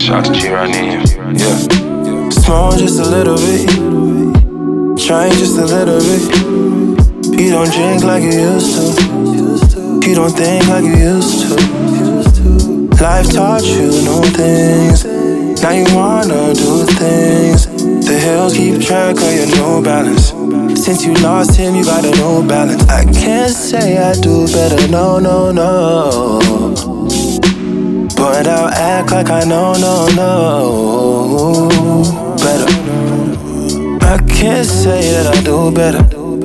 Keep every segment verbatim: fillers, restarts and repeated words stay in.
Shout out to G-Ronnie. Yeah. Small just a little bit. Trying just a little bit. You don't drink like you used to. You don't think like you used to. Life taught you new things. Now you wanna do things. The hills keep track of your new balance. Since you lost him, you got a new balance. I can't say I do better, no, no, no. But I'll act like I know, no, no. Better. I can't say that I do better.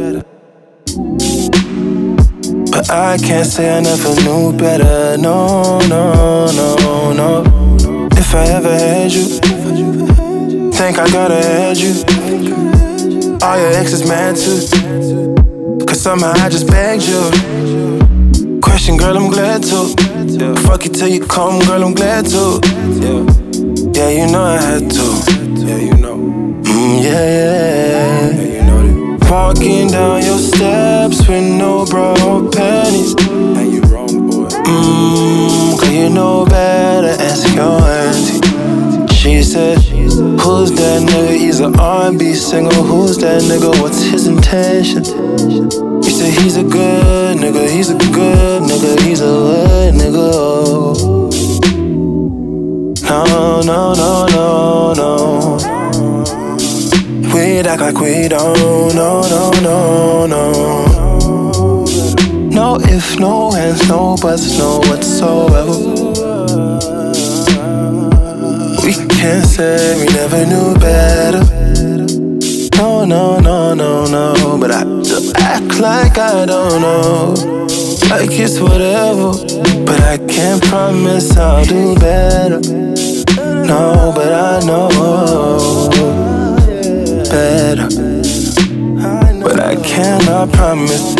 But I can't say I never knew better, no, no, no, no. If I ever had you, think I gotta had you. All your exes mad too, cause somehow I just begged you. Question, girl, I'm glad to. Fuck you till you come, girl, I'm glad to. Yeah, you know I had to. Yeah, you know. Mm, yeah, yeah. Yeah, you know that. Walking down your steps with no bra or panties. Hey, you wrong, boy. Mmm, cause you know better, ask your auntie. She said, who's that nigga? He's an R and B singer. Who's that nigga? What's his intention? You said he's a good nigga. He's a good nigga. He's a good nigga. No, no, no, no, no. We'd act like we don't. No, no, no, no. No if, no ands, no buts, no whatsoever. We can't say we never knew better. No, no, no, no, no. But I still act like I don't know. Like it's whatever. But I can't promise I'll do better. No, but I know better. But I cannot promise.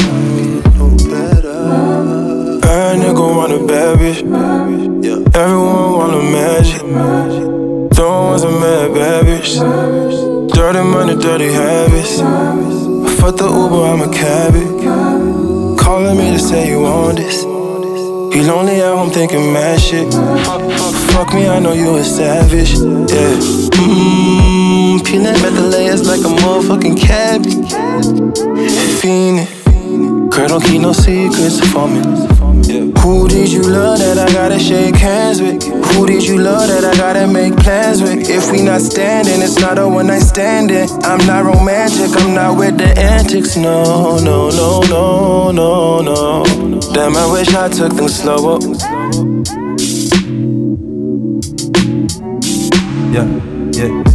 Every nigga want a bad bitch. Everyone want a magic. Don't want some mad bad bitch. Dirty money, dirty habits. Fuck the Uber, I'm a cabbie. Calling me to say you want this. You lonely at home thinking mad shit. Fuck, fuck, fuck me, I know you a savage. Yeah. Mmm, peanut metal layers like a motherfucking cabbie. Fiendin'. Girl, don't keep no secrets for me. Who did you love that I gotta shake hands with? Who did you love that I gotta make plans with? If we not standing, it's not a one night standing. I'm not romantic, I'm not with the antics. No, no, no, no, no, no. Damn, I wish I took them slower. Yeah, yeah.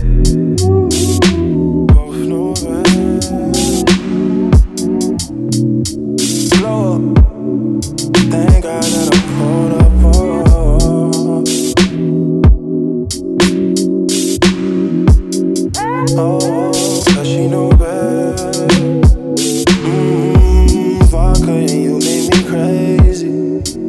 Vodka and you made me crazy.